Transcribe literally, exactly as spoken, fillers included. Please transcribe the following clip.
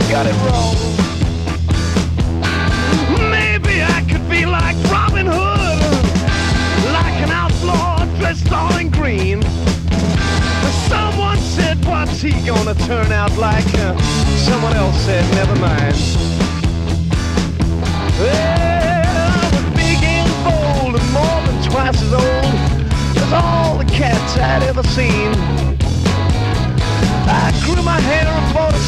got it wrong. Maybe I could be like Robin Hood, like an outlaw dressed all in green. Someone said, what's he gonna turn out like? Uh, someone else said, never mind. Well, I was big and bold and more than twice as old as all the cats I'd ever seen. I grew my hair and bought a